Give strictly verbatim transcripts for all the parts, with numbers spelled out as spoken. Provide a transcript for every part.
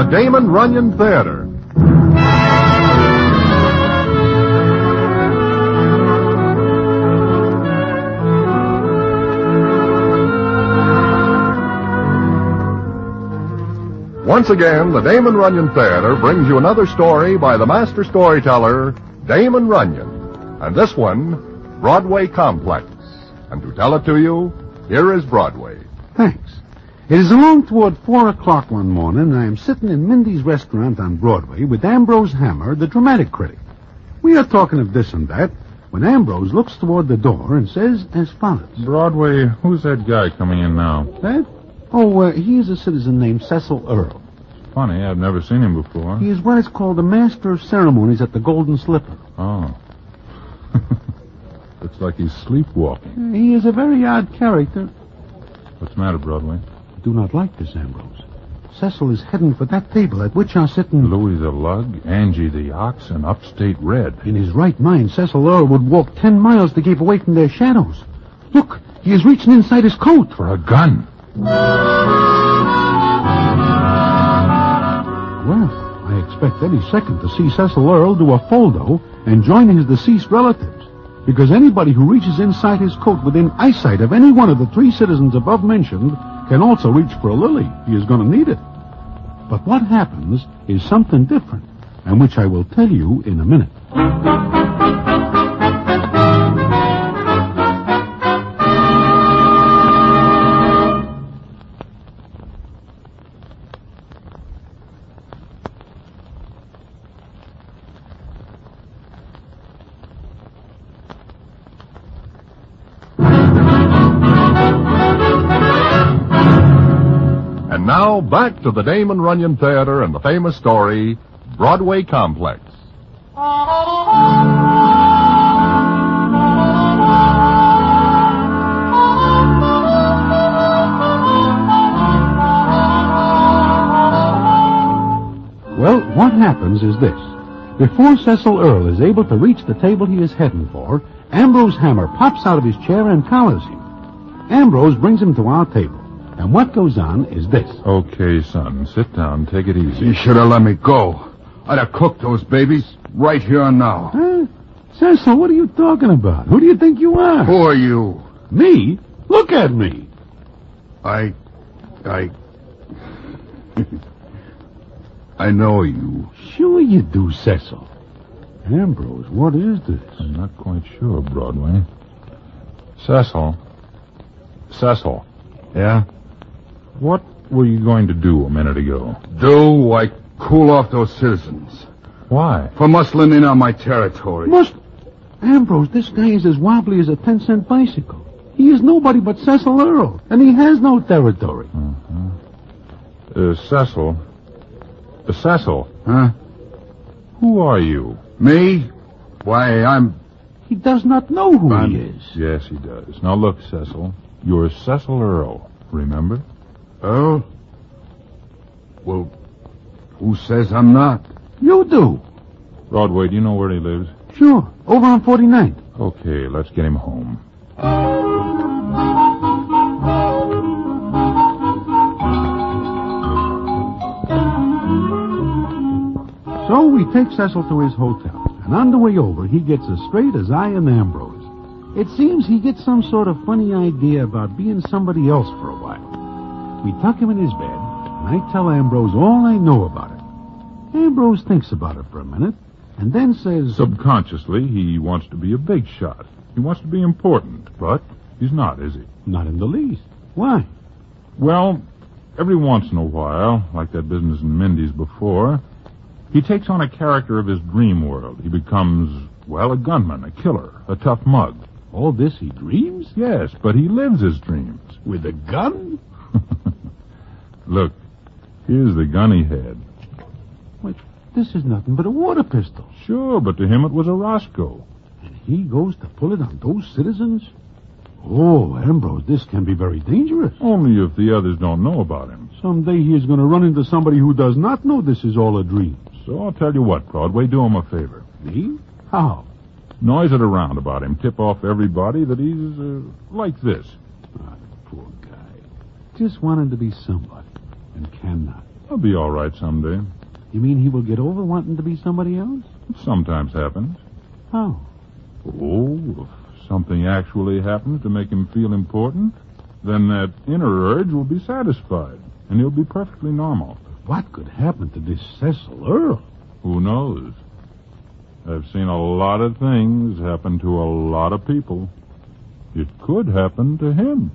the Damon Runyon Theater. Once again, the Damon Runyon Theater brings you another story by the master storyteller, Damon Runyon. And this one, Broadway Complex. And to tell it to you, here is Broadway. Thanks. It is along toward four o'clock one morning, and I am sitting in Mindy's restaurant on Broadway with Ambrose Hammer, the dramatic critic. We are talking of this and that, when Ambrose looks toward the door and says as follows. Broadway, who's that guy coming in now? That? Oh, uh, he is a citizen named Cecil Earle. Funny, I've never seen him before. He is what is called the Master of Ceremonies at the Golden Slipper. Oh. Looks like he's sleepwalking. He is a very odd character. What's the matter, Broadway? I do not like this, Ambrose. Cecil is heading for that table at which are sitting... Louis the Lug, Angie the Ox, and Upstate Red. In his right mind, Cecil Earle would walk ten miles to keep away from their shadows. Look, he is reaching inside his coat. For a gun. Well, I expect any second to see Cecil Earle do a foldo and join his deceased relatives. Because anybody who reaches inside his coat within eyesight of any one of the three citizens above mentioned can also reach for a lily. He is going to need it. But what happens is something different, and which I will tell you in a minute. And now, back to the Damon Runyon Theater and the famous story, Broadway Complex. Well, what happens is this. Before Cecil Earle is able to reach the table he is heading for, Ambrose Hammer pops out of his chair and collars him. Ambrose brings him to our table. And what goes on is this. Okay, son, sit down. Take it easy. You should have let me go. I'd have cooked those babies right here and now. Huh? Cecil, what are you talking about? Who do you think you are? Who are you? Me? Look at me. I... I... I know you. Sure you do, Cecil. Ambrose, what is this? I'm not quite sure, Broadway. Cecil. Cecil. Yeah? What were you going to do a minute ago? Do? Why, cool off those citizens. Why? For muscling in on my territory. Must... Ambrose, this guy is as wobbly as a ten-cent bicycle. He is nobody but Cecil Earle, and he has no territory. Uh-huh. Uh, Cecil. Uh, Cecil. Huh? Who are you? Me? Why, I'm... He does not know who I'm... he is. Yes, he does. Now look, Cecil. You're Cecil Earle, remember? Earle? Well, who says I'm not? You do. Broadway, do you know where he lives? Sure, over on forty-ninth. Okay, let's get him home. So we take Cecil to his hotel, and on the way over, he gets as straight as I and Ambrose. It seems he gets some sort of funny idea about being somebody else for a while. We tuck him in his bed, and I tell Ambrose all I know about it. Ambrose thinks about it for a minute, and then says... Subconsciously, he wants to be a big shot. He wants to be important, but he's not, is he? Not in the least. Why? Well, every once in a while, like that business in Mindy's before, he takes on a character of his dream world. He becomes, well, a gunman, a killer, a tough mug. All this he dreams? Yes, but he lives his dreams. With a gun? Look, here's the gun he had. Wait, this is nothing but a water pistol. Sure, but to him it was a Roscoe. And he goes to pull it on those citizens? Oh, Ambrose, this can be very dangerous. Only if the others don't know about him. Someday he is going to run into somebody who does not know this is all a dream. So I'll tell you what, Broadway, do him a favor. Me? How? Noise it around about him. Tip off everybody that he's uh, like this. Ah, poor guy. Just wanted to be somebody, and cannot. I'll be all right someday. You mean he will get over wanting to be somebody else? It sometimes happens. How? Oh, if something actually happens to make him feel important, then that inner urge will be satisfied, and he'll be perfectly normal. What could happen to this Cecil Earl? Who knows? I've seen a lot of things happen to a lot of people. It could happen to him.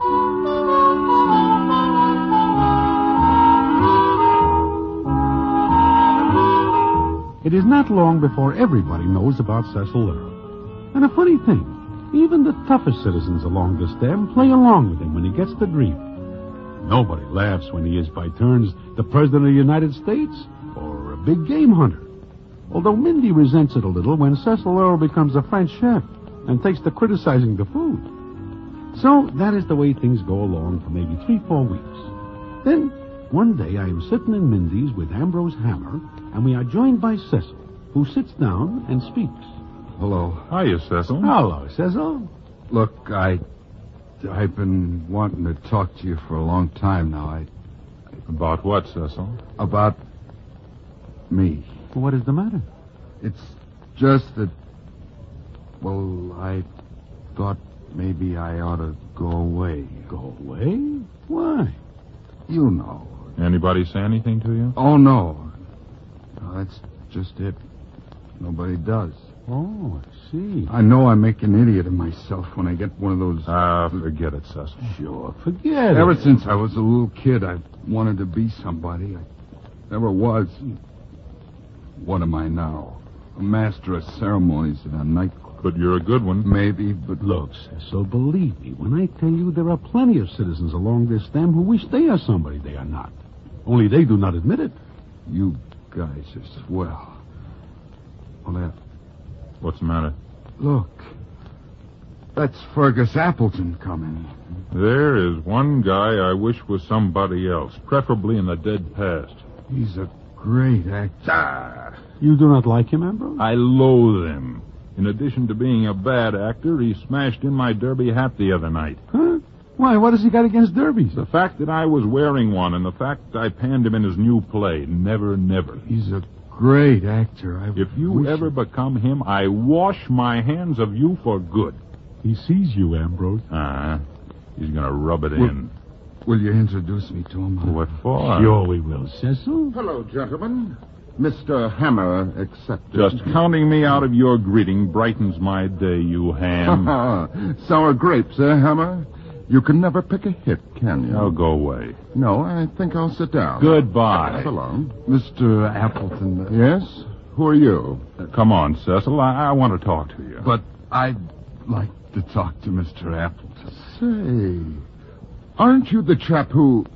It is not long before everybody knows about Cecil Earl. And a funny thing, even the toughest citizens along the stem play along with him when he gets the dream. Nobody laughs when he is by turns the President of the United States or a big game hunter. Although Mindy resents it a little when Cecil Earl becomes a French chef and takes to criticizing the food. So that is the way things go along for maybe three, four weeks. Then, one day I am sitting in Mindy's with Ambrose Hammer, and we are joined by Cecil, who sits down and speaks. Hello. Hiya, Cecil. Hello, Cecil. Look, I... I've been wanting to talk to you for a long time now. I... About what, Cecil? About... me. What is the matter? It's just that... Well, I thought maybe I ought to go away. Go away? Why? You know. Anybody say anything to you? Oh, no. No, that's just it. Nobody does. Oh, I see. I know I make an idiot of myself when I get one of those... Ah, forget it, Cecil. Sure, forget Ever it. since I was a little kid, I wanted to be somebody. I never was. What am I now? A master of ceremonies at a nightclub. But you're a good one. Maybe, but... Look, Cecil, believe me, when I tell you there are plenty of citizens along this stem who wish they are somebody they are not. Only they do not admit it. You guys are swell. Well, that... What's the matter? Look. That's Fergus Appleton coming. There is one guy I wish was somebody else, preferably in the dead past. He's a great actor. Ah, You do not like him, Ambrose? I loathe him. In addition to being a bad actor, he smashed in my derby hat the other night. Huh? Why, what has he got against derbies? The fact that I was wearing one and the fact I panned him in his new play, Never Never. He's a great actor. I If you wish ever it- become him, I wash my hands of you for good. He sees you, Ambrose. Ah, he's going to rub it Well- in. Will you introduce me to him? What for? Sure we will, Cecil. Hello, gentlemen. Mister Hammer accepted. Just counting me out of your greeting brightens my day, you ham. Sour grapes, eh, Hammer? You can never pick a hit, can you? Now go away. No, I think I'll sit down. Goodbye. So long. Mister Appleton. Yes? Who are you? Come on, Cecil. I, I want to talk to you. But I'd like to talk to Mister Appleton. Say, aren't you the chap who...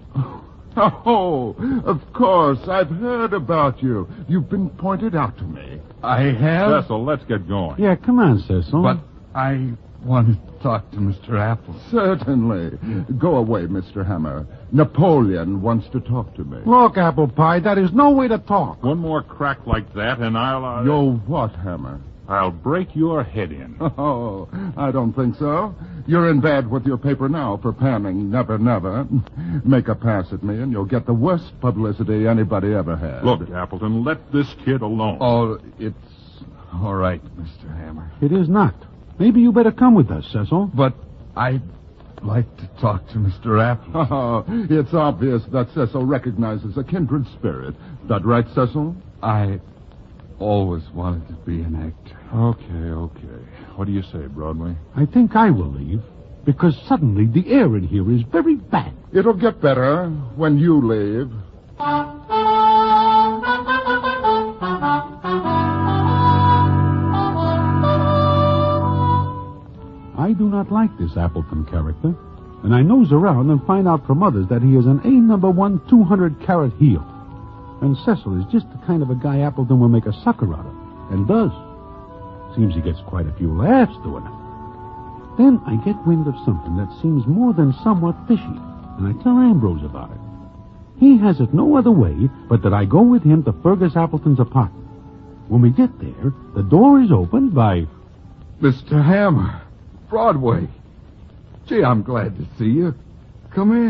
Oh, of course. I've heard about you. You've been pointed out to me. I have, Cecil, let's get going. Yeah, come on, Cecil. but I want to talk to Mister Appleton. Certainly. Go away, Mister Hammer. Napoleon wants to talk to me. Look, Apple Pie, that is no way to talk. One more crack like that, and I'll... Uh, Yo, what, Hammer? I'll break your head in. Oh, I don't think so. You're in bed with your paper now for panning Never Never. Make a pass at me and you'll get the worst publicity anybody ever had. Look, Appleton, let this kid alone. Oh, it's all right, Mister Hammer. It is not. Maybe you better come with us, Cecil. But I'd like to talk to Mister Appleton. Oh, it's obvious that Cecil recognizes a kindred spirit. That right, Cecil? I always wanted to be an actor. Okay, okay. What do you say, Broadway? I think I will leave, because suddenly the air in here is very bad. It'll get better when you leave. I do not like this Appleton character, and I nose around and find out from others that he is an A number one two hundred carat heel. And Cecil is just the kind of a guy Appleton will make a sucker out of, and does. Seems he gets quite a few laughs doing it. Then I get wind of something that seems more than somewhat fishy, and I tell Ambrose about it. He has it no other way but that I go with him to Fergus Appleton's apartment. When we get there, the door is opened by... Mister Hammer, Broadway. Gee, I'm glad to see you. Come in.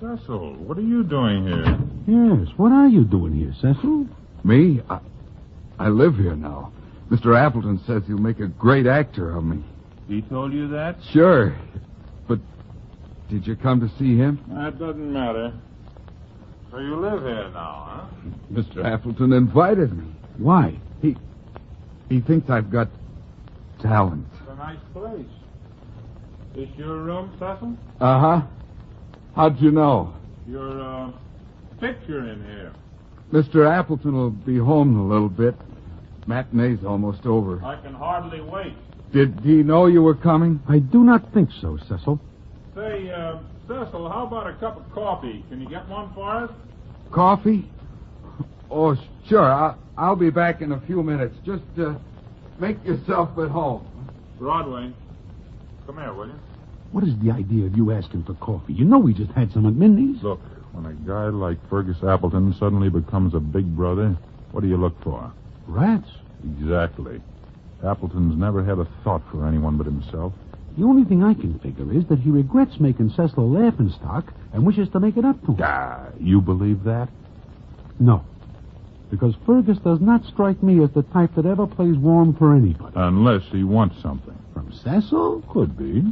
Cecil, what are you doing here? Yes, what are you doing here, Cecil? Me? I, I live here now. Mister Appleton says you'll make a great actor of me. He told you that? Sure. But did you come to see him? That doesn't matter. So you live here now, huh? Mister Appleton invited me. Why? He he thinks I've got talent. It's a nice place. This your room, Cecil? Uh-huh. How'd you know? Your, uh, picture in here. Mister Appleton will be home in a little bit. Matinee's almost over. I can hardly wait. Did he know you were coming? I do not think so, Cecil. Say, uh, Cecil, how about a cup of coffee? Can you get one for us? Coffee? Oh, sure. I'll, I'll be back in a few minutes. Just uh, make yourself at home. Broadway. Come here, will you? What is the idea of you asking for coffee? You know we just had some at Mindy's. Look, when a guy like Fergus Appleton suddenly becomes a big brother, what do you look for? Rats. Exactly. Appleton's never had a thought for anyone but himself. The only thing I can figure is that he regrets making Cecil a laughingstock and wishes to make it up to him. Ah, you believe that? No. Because Fergus does not strike me as the type that ever plays warm for anybody. Unless he wants something. From Cecil? Could be.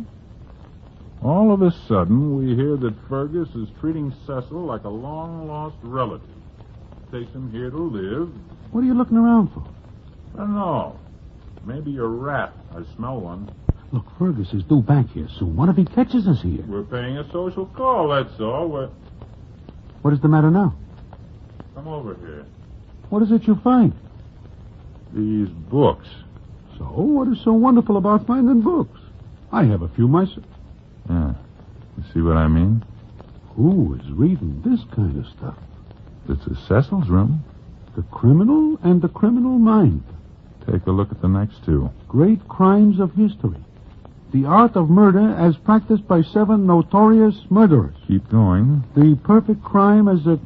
All of a sudden, we hear that Fergus is treating Cecil like a long-lost relative. Takes him here to live. What are you looking around for? I don't know. Maybe a rat. I smell one. Look, Fergus is due back here soon. What if he catches us here? We're paying a social call, that's all. We're... What is the matter now? Come over here. What is it you find? These books. So, what is so wonderful about finding books? I have a few myself. Yeah. You see what I mean? Who is reading this kind of stuff? This is Cecil's room. The Criminal and the Criminal Mind. Take a look at the next two. Great Crimes of History. The Art of Murder as Practiced by Seven Notorious Murderers. Keep going. The Perfect Crime as a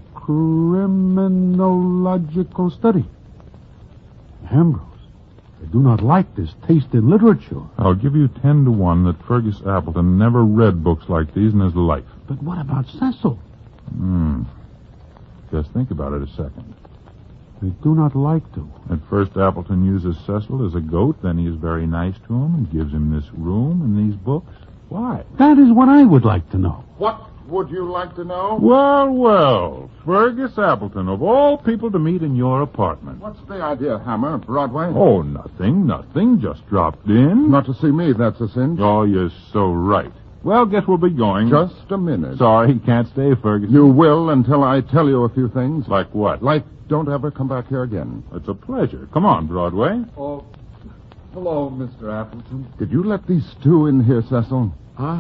Criminological Study. Ambrose, I do not like this taste in literature. I'll give you ten to one that Fergus Appleton never read books like these in his life. But what about Cecil? Hmm. Just think about it a second. I do not like to. At first, Appleton uses Cecil as a goat. Then he is very nice to him and gives him this room and these books. Why? That is what I would like to know. What would you like to know? Well, well. Fergus Appleton, of all people to meet in your apartment. What's the idea, Hammer? Broadway? Oh, nothing, nothing. Just dropped in. Not to see me, that's a cinch. Oh, you're so right. Well, guess we'll be going. Just a minute. Sorry, can't stay, Fergus. You will until I tell you a few things. Like what? Like, don't ever come back here again. It's a pleasure. Come on, Broadway. Oh, hello, Mister Appleton. Did you let these two in here, Cecil? Huh?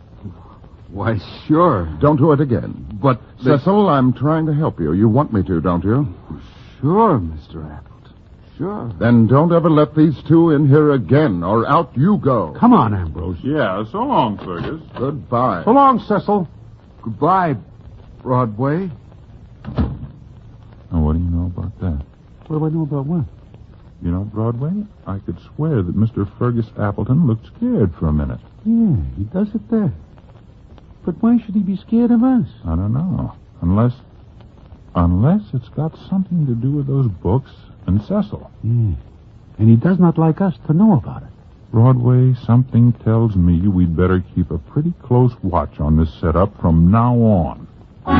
Why, sure. Don't do it again. But, they... Cecil, I'm trying to help you. You want me to, don't you? Sure, Mister Appleton. Sure. Then don't ever let these two in here again, or out you go. Come on, Ambrose. Yeah, so long, Fergus. Goodbye. So long, Cecil. Goodbye, Broadway. Now, what do you know about that? What do I know about what? You know, Broadway, I could swear that Mister Fergus Appleton looked scared for a minute. Yeah, he does it there. But why should he be scared of us? I don't know. Unless... Unless it's got something to do with those books and Cecil. Yeah. And he does not like us to know about it. Broadway, something tells me we'd better keep a pretty close watch on this setup from now on.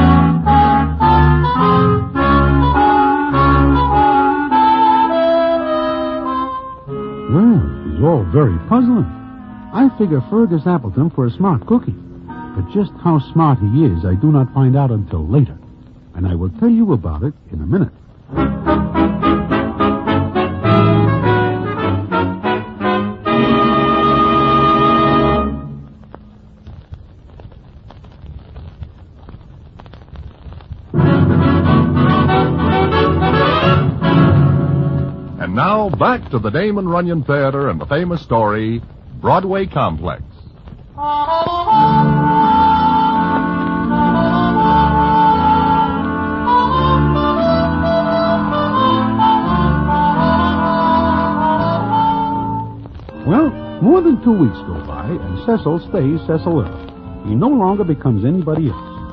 Well, it was all very puzzling. I figure Fergus Appleton for a smart cookie. But just how smart he is, I do not find out until later. And I will tell you about it in a minute. And now, back to the Damon Runyon Theater and the famous story, Broadway Complex. Well, more than two weeks go by, and Cecil stays Cecil Earl. He no longer becomes anybody else.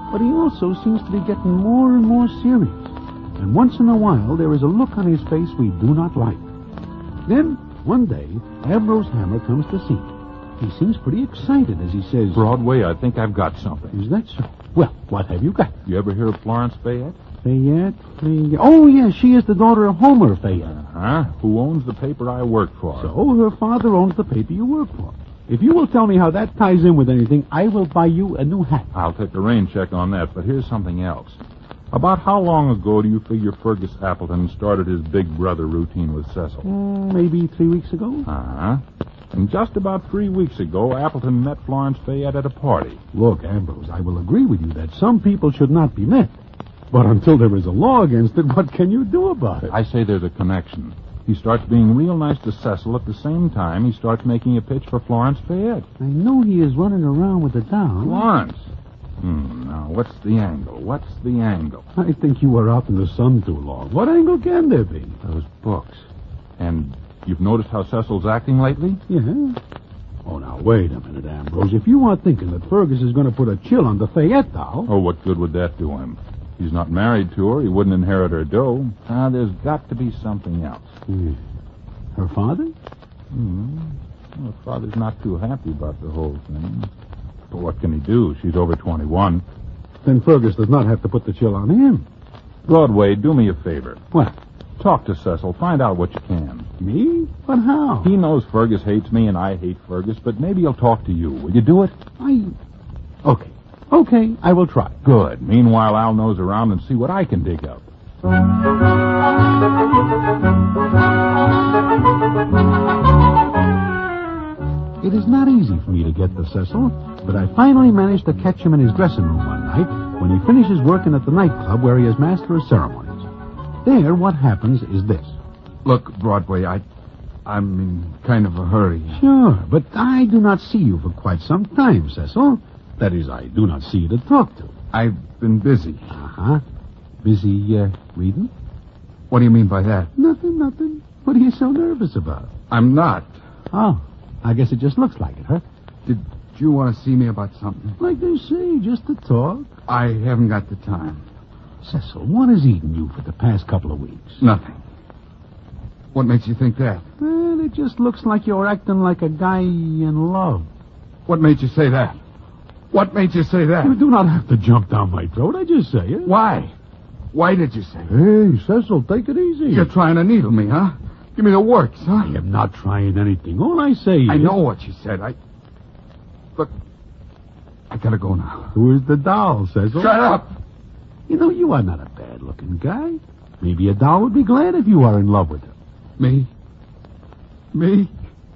but he also seems to be getting more and more serious. And once in a while, there is a look on his face we do not like. Then, one day, Ambrose Hammer comes to see me. He seems pretty excited as he says, Broadway, I think I've got something. Is that so? Well, what have you got? You ever hear of Florence Fayette? Fayette? Fayette? Oh, yes, she is the daughter of Homer Fayette. Uh-huh. Who owns the paper I work for. So, her father owns the paper you work for. If you will tell me how that ties in with anything, I will buy you a new hat. I'll take a rain check on that, but here's something else. About how long ago do you figure Fergus Appleton started his big brother routine with Cecil? Mm, maybe three weeks ago. Uh-huh. And just about three weeks ago, Appleton met Florence Fayette at a party. Look, Ambrose, I will agree with you that some people should not be met. But until there is a law against it, what can you do about it? I say there's a connection. He starts being real nice to Cecil at the same time he starts making a pitch for Florence Fayette. I know he is running around with the doll. Florence? Hmm, now, what's the angle? What's the angle? I think you were out in the sun too long. What angle can there be? Those books. And you've noticed how Cecil's acting lately? Yeah. Oh, now, wait a minute, Ambrose. If you are thinking that Fergus is going to put a chill on the Fayette doll... Oh, what good would that do him? He's not married to her. He wouldn't inherit her dough. Ah, there's got to be something else. Yeah. Her father? Hmm. Well, her father's not too happy about the whole thing. But what can he do? She's over twenty-one. Then Fergus does not have to put the chill on him. Broadway, do me a favor. What? Talk to Cecil. Find out what you can. Me? But how? He knows Fergus hates me and I hate Fergus, but maybe he'll talk to you. Will you do it? I... Okay. Okay, I will try. Good. Meanwhile, I'll nose around and see what I can dig up. It is not easy for me to get to Cecil, but I finally managed to catch him in his dressing room one night when he finishes working at the nightclub where he is master of ceremonies. There, what happens is this. Look, Broadway, I, I'm in kind of a hurry. Sure, but I do not see you for quite some time, Cecil. That is, I do not see you to talk to. I've been busy. Uh-huh. Busy, uh, reading? What do you mean by that? Nothing, nothing. What are you so nervous about? I'm not. Oh, I guess it just looks like it, huh? Did you want to see me about something? Like they say, just to talk. I haven't got the time. Cecil, what has eaten you for the past couple of weeks? Nothing. What makes you think that? Well, it just looks like you're acting like a guy in love. What made you say that? What made you say that? You do not have to jump down my throat. I just say it. Why? Why did you say it? Hey, Cecil, take it easy. You're trying to needle me, huh? Give me the works, huh? I am not trying anything. All I say is... I know what you said. I... Look, I gotta go now. Who is the doll, Cecil? Shut up! You know, you are not a bad-looking guy. Maybe a doll would be glad if you are in love with her. Me? Me?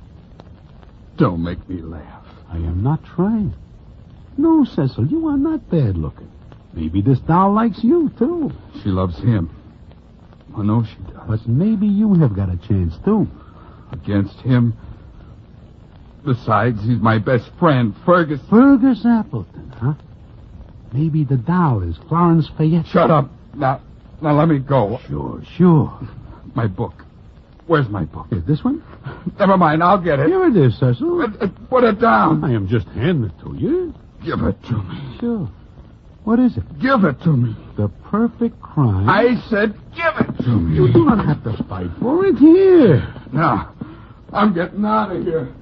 Don't make me laugh. I am not trying. No, Cecil, you are not bad-looking. Maybe this doll likes you, too. She loves him. I know she does. But maybe you have got a chance, too. Against him? Besides, he's my best friend, Fergus. Fergus Appleton, huh? Maybe the doll is Florence Fayette. Shut up. Now, now let me go. Sure, sure. My book. Where's my book? Is this one? Never mind, I'll get it. Here it is, Cecil. Uh, uh, Put it down. I am just handing it to you. Give it to me. Sure. What is it? Give it to me. The Perfect Crime. I said give it to me. You do not have to fight for it. Here. Now, I'm getting out of here.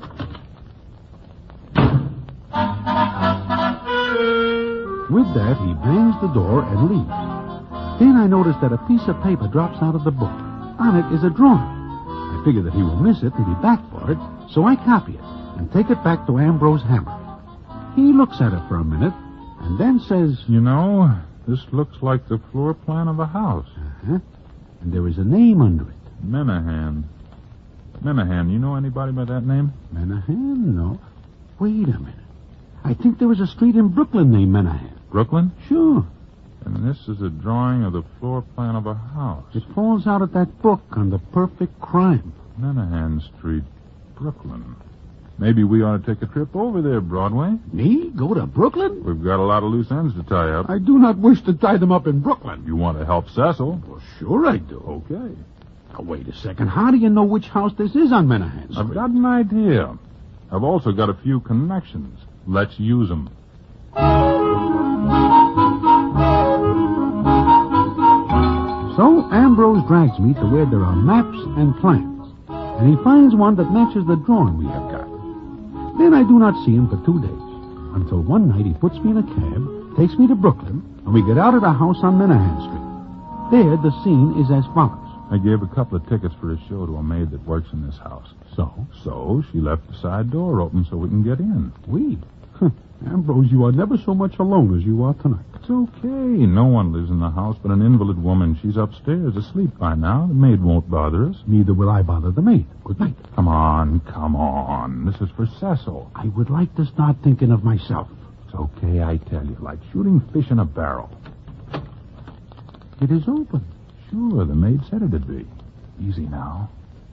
With that, he bangs the door and leaves. Then I notice that a piece of paper drops out of the book. On it is a drawing. I figure that he will miss it and be back for it, so I copy it and take it back to Ambrose Hammer. He looks at it for a minute and then says... You know, this looks like the floor plan of a house. Uh-huh. And there is a name under it. Menahan. Menahan, you know anybody by that name? Menahan? No. Wait a minute. I think there is a street in Brooklyn named Menahan. Brooklyn? Sure. And this is a drawing of the floor plan of a house. It falls out of that book on the Perfect Crime. Menahan Street, Brooklyn. Maybe we ought to take a trip over there, Broadway. Me? Go to Brooklyn? We've got a lot of loose ends to tie up. I do not wish to tie them up in Brooklyn. You want to help Cecil? Well, sure I do. Okay. Now, wait a second. How do you know which house this is on Menahan Street? I've got an idea. I've also got a few connections. Let's use them. Ambrose drags me to where there are maps and plans, and he finds one that matches the drawing we have got. Then I do not see him for two days, until one night he puts me in a cab, takes me to Brooklyn, and we get out at a house on Minahan Street. There, the scene is as follows. I gave a couple of tickets for a show to a maid that works in this house. So? So she left the side door open so we can get in. We? Ambrose, you are never so much alone as you are tonight. It's okay. No one lives in the house but an invalid woman. She's upstairs asleep by now. The maid won't bother us. Neither will I bother the maid. Good night. Come on, come on. This is for Cecil. I would like to start thinking of myself. It's okay, I tell you. Like shooting fish in a barrel. It is open. Sure, the maid said it'd be. Easy now.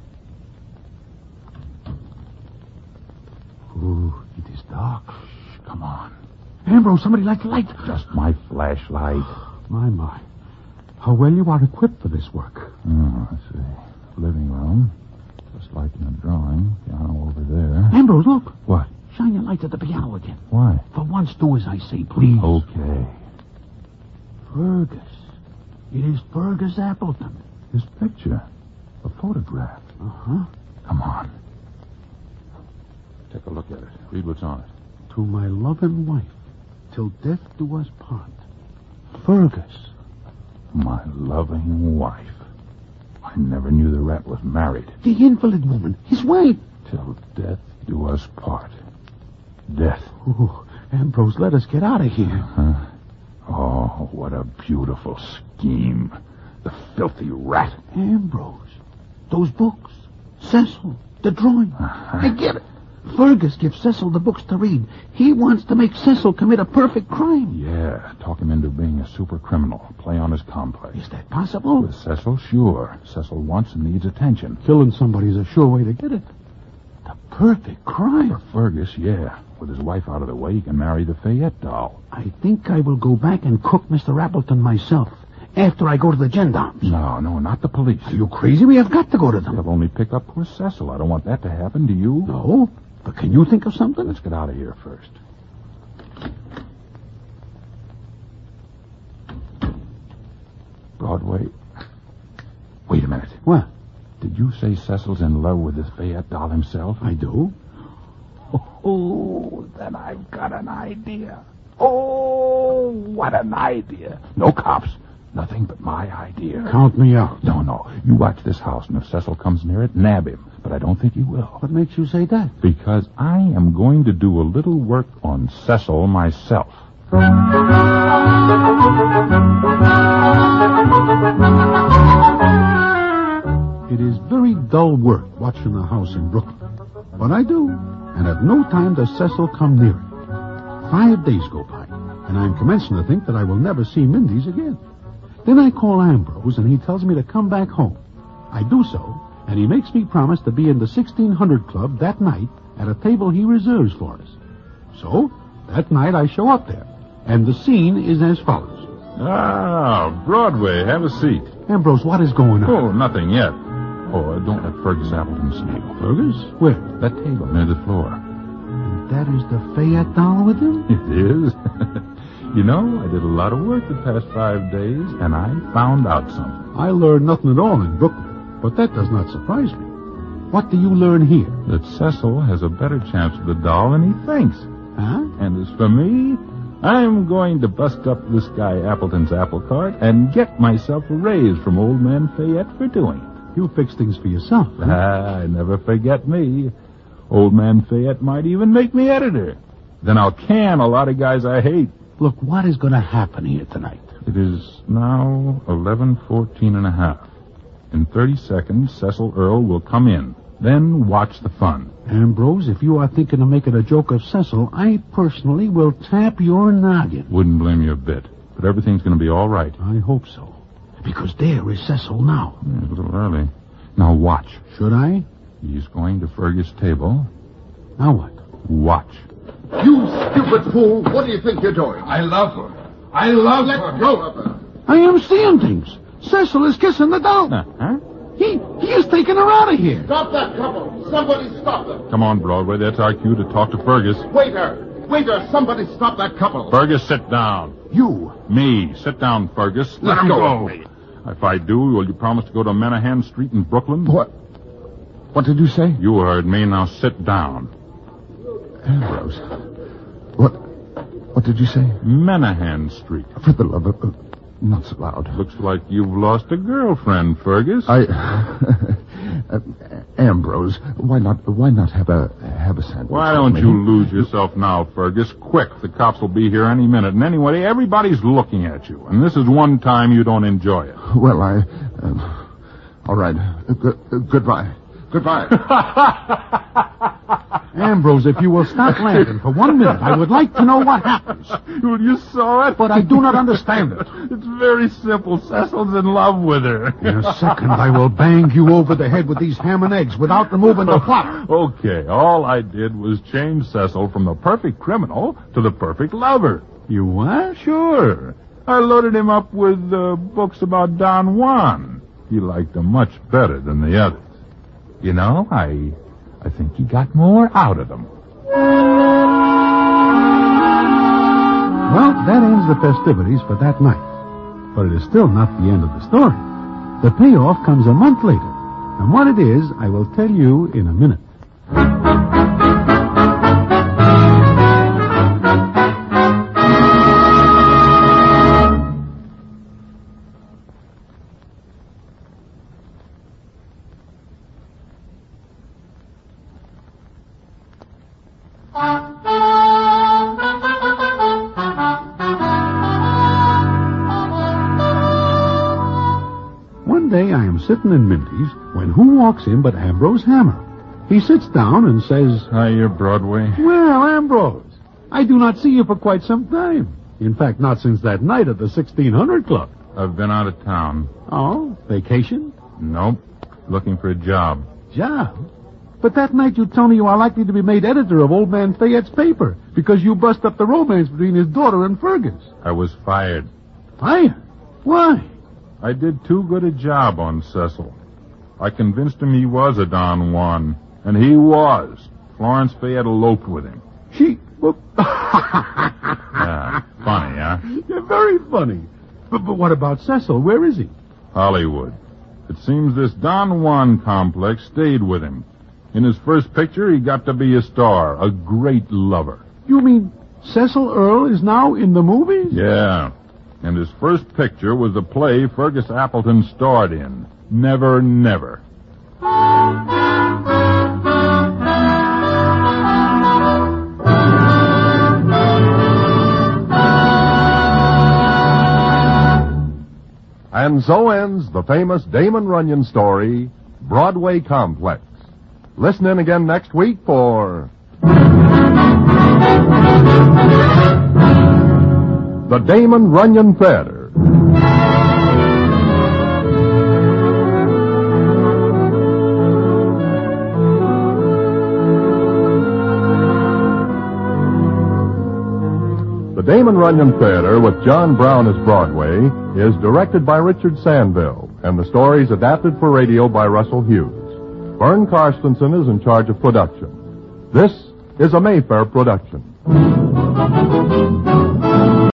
Ooh, it is dark. Shh, come on. Ambrose, somebody light the light. Just my flashlight. My, my. How well you are equipped for this work. Oh, let's see. Living room. Just like in the drawing. Piano over there. Ambrose, look. What? Shine your light at the piano again. Why? For once, do as I say, please. Okay. Fergus. It is Fergus Appleton. His picture. A photograph. Uh-huh. Come on. Take a look at it. Read what's on it. To my loving wife, till death do us part. Fergus. My loving wife. I never knew the rat was married. The invalid woman, his wife. Till death do us part. Death. Ooh, Ambrose, let us get out of here. Huh? Oh, what a beautiful scheme. The filthy rat. Ambrose, those books, Cecil, the drawing. Uh-huh. I get it. Fergus gives Cecil the books to read. He wants to make Cecil commit a perfect crime. Yeah, talk him into being a super criminal. Play on his complex. Is that possible? With Cecil, sure. Cecil wants and needs attention. Killing somebody is a sure way to get it. The perfect crime. For Fergus, yeah. With his wife out of the way, he can marry the Fayette doll. I think I will go back and cook Mister Appleton myself after I go to the gendarmes. No, no, not the police. Are you crazy? We have got to go to them. They'll only pick up poor Cecil. I don't want that to happen. Do you? No, but can you think of something? Let's get out of here first. Broadway. Wait a minute. What? Did you say Cecil's in love with this Fayette doll himself? I do. Oh, then I've got an idea. Oh, what an idea. No cops. Nothing but my idea. Count me out. No, no. You watch this house, and if Cecil comes near it, nab him. But I don't think he will. What makes you say that? Because I am going to do a little work on Cecil myself. It is very dull work watching a house in Brooklyn. But I do, and at no time does Cecil come near it. Five days go by, and I'm commencing to think that I will never see Mindy's again. Then I call Ambrose, and he tells me to come back home. I do so, and he makes me promise to be in the sixteen hundred Club that night at a table he reserves for us. So, that night I show up there, and the scene is as follows. Ah, Broadway. Have a seat. Ambrose, what is going on? Oh, nothing yet. Oh, don't let Fergus Appleton see you. Fergus? Where? That table near the floor. And that is the Fayette doll with him? It is. You know, I did a lot of work the past five days, and I found out something. I learned nothing at all in Brooklyn, but that does not surprise me. What do you learn here? That Cecil has a better chance with the doll than he thinks. Huh? And as for me, I'm going to bust up this guy Appleton's apple cart and get myself a raise from old man Fayette for doing it. You fix things for yourself, huh? Ah, I never forget me. Old man Fayette might even make me editor. Then I'll can a lot of guys I hate. Look, what is going to happen here tonight? It is now eleven fourteen and a half. In thirty seconds, Cecil Earle will come in. Then watch the fun. Ambrose, if you are thinking of making a joke of Cecil, I personally will tap your noggin. Wouldn't blame you a bit. But everything's going to be all right. I hope so. Because there is Cecil now. Yeah, a little early. Now watch. Should I? He's going to Fergus' table. Now what? Watch. You stupid fool! What do you think you're doing? I love her. I love Let her. go of her. I am seeing things. Cecil is kissing the doll. Uh-huh. He he is taking her out of here. Stop that couple. Somebody stop them. Come on, Broadway. That's our cue to talk to Fergus. Waiter! Waiter, somebody stop that couple. Fergus, sit down. You. Me. Sit down, Fergus. Let him go go. of me. If I do, will you promise to go to Menahan Street in Brooklyn? What? What did you say? You heard me. Now sit down. Ambrose. What? What did you say? Menahan Street. For the love of... Uh, not so loud. Looks like you've lost a girlfriend, Fergus. I... uh, Ambrose, why not why not have a have a sandwich? Why don't with you me? lose yourself now, Fergus? Quick, the cops will be here any minute. And anyway, everybody's looking at you. And this is one time you don't enjoy it. Well, I... Uh, all right. Uh, gu- uh, goodbye. Goodbye. Ambrose, if you will stop laughing for one minute, I would like to know what happens. Well, you saw it? But I do not understand it. It's very simple. Cecil's in love with her. In a second, I will bang you over the head with these ham and eggs without removing the plot. Okay, all I did was change Cecil from the perfect criminal to the perfect lover. You what? Sure. I loaded him up with uh, books about Don Juan. He liked them much better than the others. You know, I... I think he got more out of them. Well, that ends the festivities for that night. But it is still not the end of the story. The payoff comes a month later. And what it is, I will tell you in a minute. One day I am sitting in Mindy's when who walks in but Ambrose Hammer. He sits down and says, Hiya, Broadway. Well, Ambrose, I do not see you for quite some time. In fact, not since that night at the sixteen hundred Club. I've been out of town. Oh, vacation? Nope. Looking for a job. Job? But that night you told me you are likely to be made editor of Old Man Fayette's paper because you bust up the romance between his daughter and Fergus. I was fired. Fired? Why? I did too good a job on Cecil. I convinced him he was a Don Juan, and he was. Florence Fayette eloped with him. She... Well... Yeah, funny, huh? Yeah, very funny. But, but what about Cecil? Where is he? Hollywood. It seems this Don Juan complex stayed with him. In his first picture, he got to be a star, a great lover. You mean Cecil Earle is now in the movies? Yeah. And his first picture was the play Fergus Appleton starred in, Never Never. And so ends the famous Damon Runyon story, Broadway Complex. Listen in again next week for... The Damon Runyon Theater. The Damon Runyon Theater, with John Brown as Broadway, is directed by Richard Sandville, and the story is adapted for radio by Russell Hughes. Vern Karstensen is in charge of production. This is a Mayfair production.